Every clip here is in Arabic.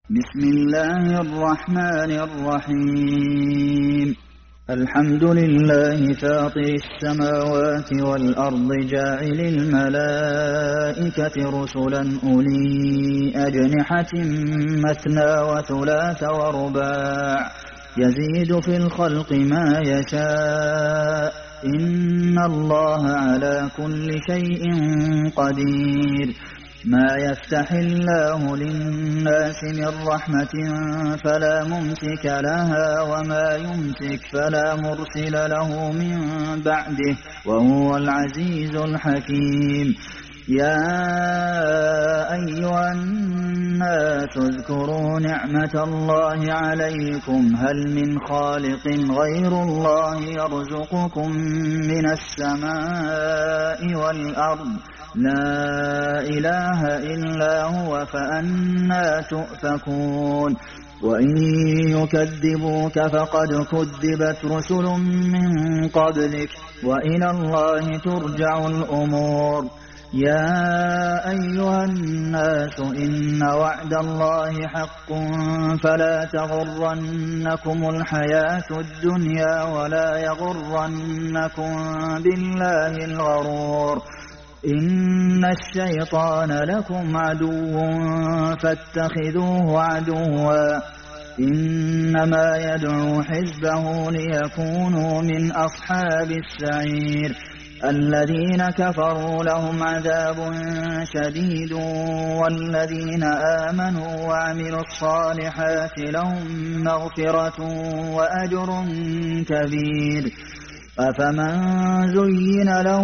بسم الله الرحمن الرحيم الحمد لله فاطر السماوات والأرض جاعل الملائكة رسلا أولي أجنحة مثنى وثلاث ورباع يزيد في الخلق ما يشاء إن الله على كل شيء قدير ما يفتح الله للناس من رحمة فلا ممسك لها وما يمسك فلا مرسل له من بعده وهو العزيز الحكيم يا أيها الناس اذكروا نعمة الله عليكم هل من خالق غير الله يرزقكم من السماء والأرض لا إله إلا هو فأنى تؤفكون وإن يكذبوك فقد كذبت رسل من قبلك وإلى الله ترجع الأمور يا أيها الناس إن وعد الله حق فلا تغرنكم الحياة الدنيا ولا يغرنكم بالله الغرور إن الشيطان لكم عدو فاتخذوه عدوا إنما يدعو حزبه ليكونوا من أصحاب السعير الذين كفروا لهم عذاب شديد والذين آمنوا وعملوا الصالحات لهم مغفرة وأجر كبير أفمن زين له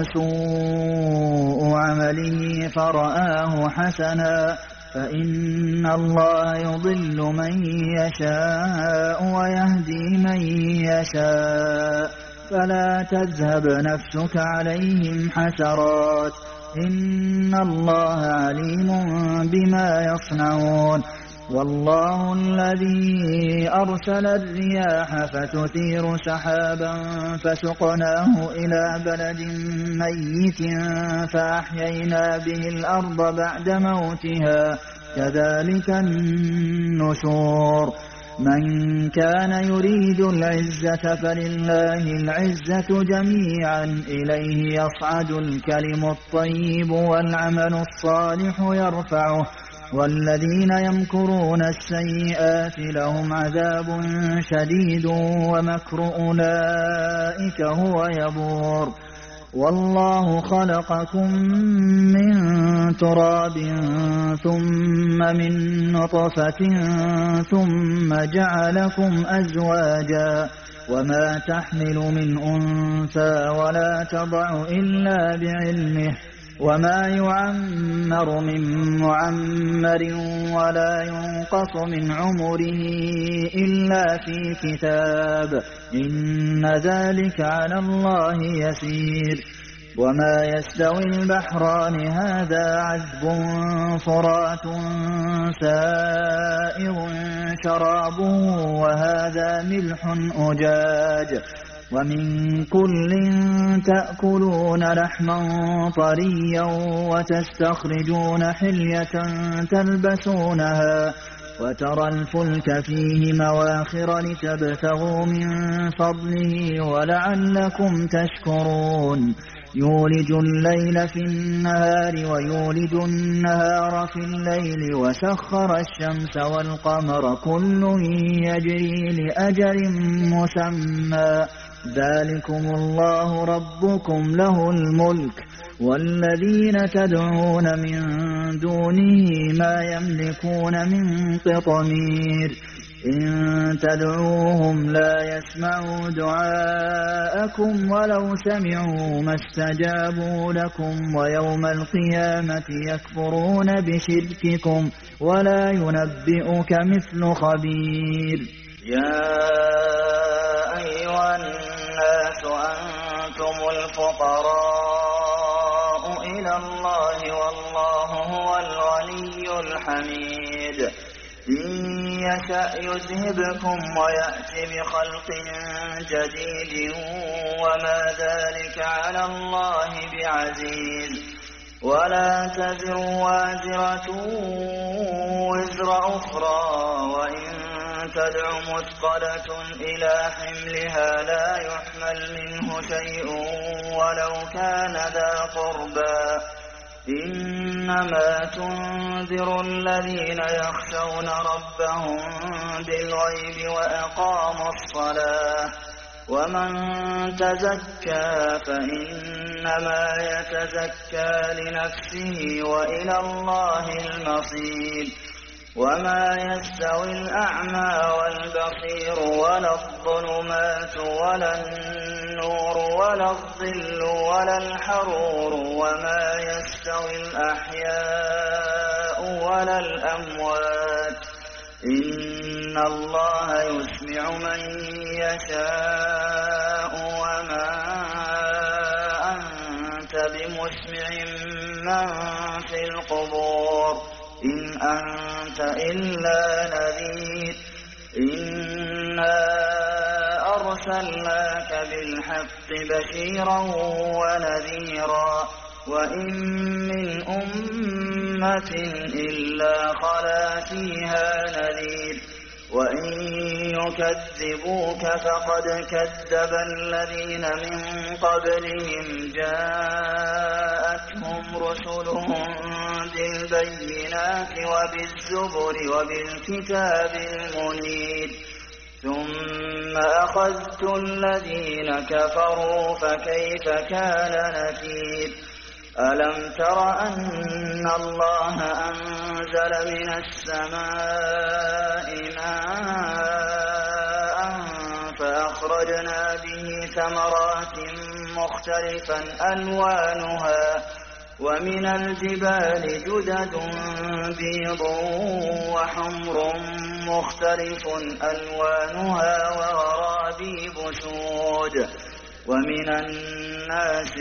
سوء عمله فرآه حسنا فإن الله يضل من يشاء ويهدي من يشاء فلا تذهب نفسك عليهم حسرات إن الله عليم بما يصنعون والله الذي أرسل الرياح فتثير سحابا فسقناه إلى بلد ميت فأحيينا به الأرض بعد موتها كذلك النشور من كان يريد العزة فلله العزة جميعا إليه يصعد الكلم الطيب والعمل الصالح يرفعه والذين يمكرون السيئات لهم عذاب شديد ومكر أولئك هو يبور والله خلقكم من تراب ثم من نطفة ثم جعلكم أزواجا وما تحمل من أنثى ولا تضع إلا بعلمه وما يعمر من معمر ولا ينقص من عمره إلا في كتاب إن ذلك على الله يسير وما يستوي البحران هذا عذب فرات سائغ شرابه وهذا ملح أجاج ومن كل تأكلون لحما طريا وتستخرجون حلية تلبسونها وترى الفلك فيه مواخر لتبتغوا من فضله ولعلكم تشكرون يولج الليل في النهار ويولج النهار في الليل وسخر الشمس والقمر كل يجري لأجل مسمى ذلكم الله ربكم له الملك والذين تدعون من دونه ما يملكون من قطمير إن تدعوهم لا يسمعوا دعاءكم ولو سمعوا ما استجابوا لكم ويوم القيامة يكفرون بشرككم ولا ينبئك مثل خبير يا أيها الناس أنتم الفقراء إلى الله والله هو الغني الحميد إن يشأ يذهبكم ويأت بخلق جديد وما ذلك على الله بعزيز ولا تزر وازرة وزر أخرى، وإن تدع مثقلة إلى حملها لا يحمل منه شيء ولو كان ذا قربى. إنما تنذر الذين يخشون ربهم بالغيب وأقاموا الصلاة، ومن تزكى فإنما يتزكى لنفسه وإلى الله المصير. وما يستوي الأعمى والبصير ولا الظلمات ولا النور ولا الظل ولا الحرور، وما يستوي الأحياء ولا الأموات. إن الله يسمع من يشاء وما أنت بمسمع من في القبور، إن أنت إلا نذير. إنا أرسلناك بالحق بشيرا ونذيرا، وإن من أمة إلا خلا فيها نذير. وإن يكذبوك فقد كذب الذين من قبلهم جاءتهم رسلهم بالبينات وبالزبر وبالكتاب المنير، ثم أخذت الذين كفروا فكيف كان نكير. ألم تر أن الله أنزل من السماء ماء فأخرجنا به ثمرات مختلفا ألوانها، ومن الجبال جدد بيض وحمر مختلف ألوانها وغرابيب سود، ومن الناس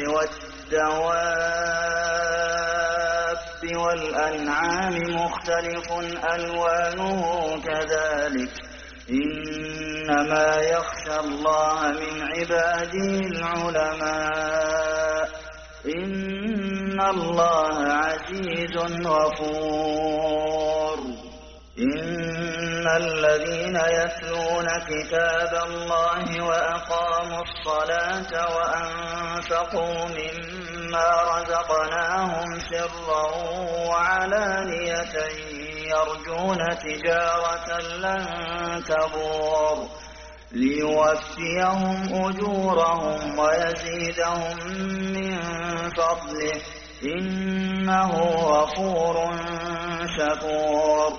والدواب والأنعام مختلف ألوانه كذلك. إنما يخشى الله من عباده العلماء. إن الله عزيز غفور. إن الذين يتلون كتاب الله وأقاموا الصلاة وأنفقوا مما رزقناهم سرا وعلانية يرجون تجارة لن تبور ليوفيهم أجورهم ويزيدهم من فضله إنه غفور شكور.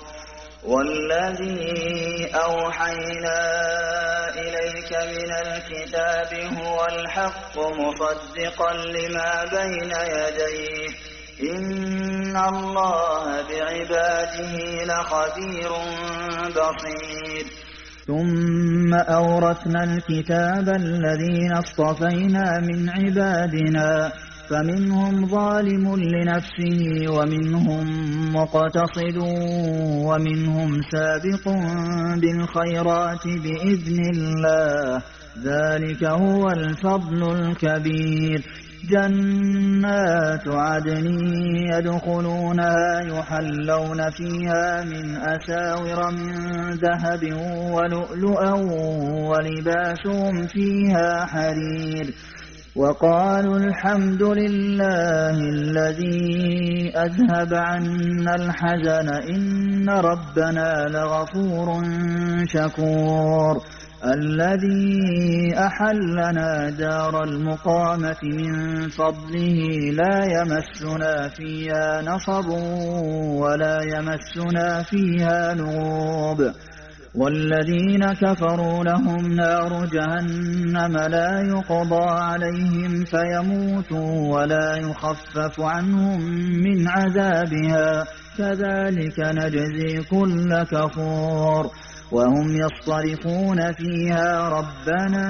والذي أوحينا إليك من الكتاب هو الحق مصدقا لما بين يديه إن الله بعباده لخبير بصير. ثم أورثنا الكتاب الذين اصطفينا من عبادنا فمنهم ظالم لنفسه ومنهم مقتصد ومنهم سابق بالخيرات بإذن الله ذلك هو الفضل الكبير. جنات عدن يدخلونها يحلون فيها من أساور من ذهب ولؤلؤا ولباسهم فيها حرير. وقالوا الحمد لله الذي أذهب عنا الحزن إن ربنا لغفور شكور. الذي أحلنا دار المقامة من فضله لا يمسنا فيها نصب ولا يمسنا فيها لغوب. والذين كفروا لهم نار جهنم لا يقضى عليهم فيموتوا ولا يخفف عنهم من عذابها كذلك نجزي كل كفور. وهم يصطرخون فيها ربنا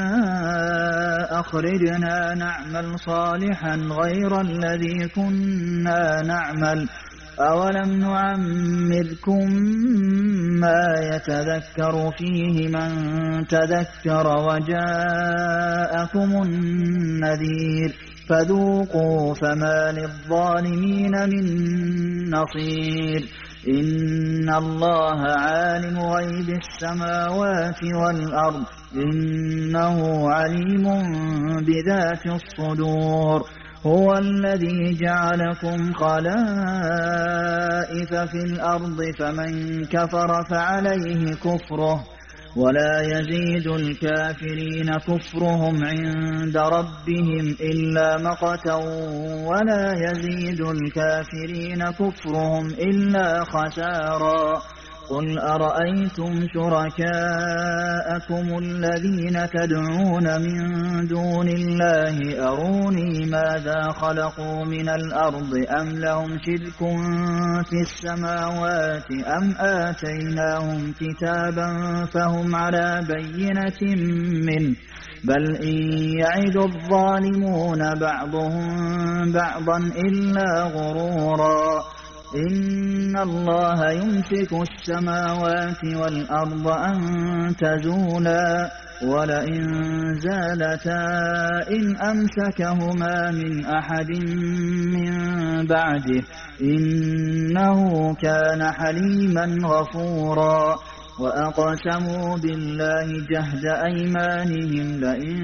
أخرجنا نعمل صالحا غير الذي كنا نعمل أولم نعمركم ما يتذكر فيه من تذكر وجاءكم النذير فذوقوا فما للظالمين من نصير إن الله عالم غيب السماوات والأرض إنه عليم بذات الصدور هو الذي جعلكم خلائف في الأرض فمن كفر فعليه كفره ولا يزيد الكافرين كفرهم عند ربهم إلا مقتا ولا يزيد الكافرين كفرهم إلا خسارا قل أرأيتم شركاءكم الذين تدعون من دون الله أروني ماذا خلقوا من الأرض أم لهم شرك في السماوات أم آتيناهم كتابا فهم على بينة منه بل إن يعد الظالمون بعضهم بعضا إلا غرورا إن الله يمسك السماوات والأرض أن تزولا ولئن زالتا إن أمسكهما من أحد من بعده إنه كان حليما غفورا وأقسموا بالله جهد أيمانهم لئن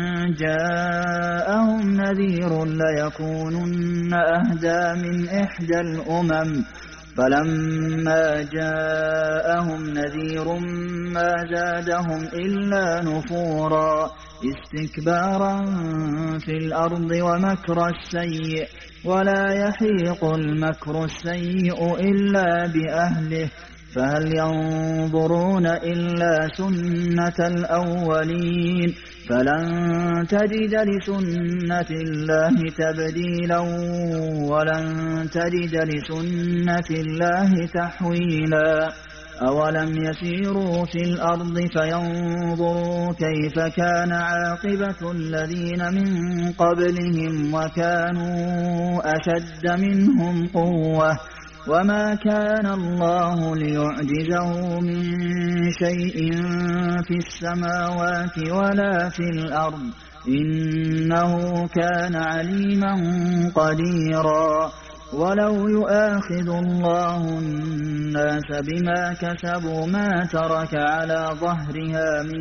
جاءهم نذير ليكونن أهدى من إحدى الأمم فلما جاءهم نذير ما زادهم إلا نفورا استكبارا في الأرض ومكر السيء ولا يحيق المكر السيء إلا بأهله فهل ينظرون إلا سنة الأولين فلن تجد لسنة الله تبديلا ولن تجد لسنة الله تحويلا أولم يسيروا في الأرض فينظروا كيف كان عاقبة الذين من قبلهم وكانوا أشد منهم قوة وما كان الله ليعجزه من شيء في السماوات ولا في الأرض إنه كان عليما قديرا ولو يؤاخذ الله الناس بما كسبوا ما ترك على ظهرها من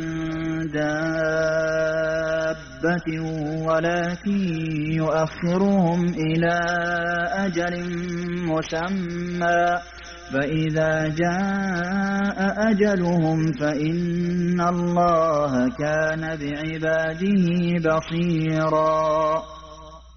دابة ولكن يؤخرهم إلى أجل مسمى فإذا جاء أجلهم فإن الله كان بعباده بصيرا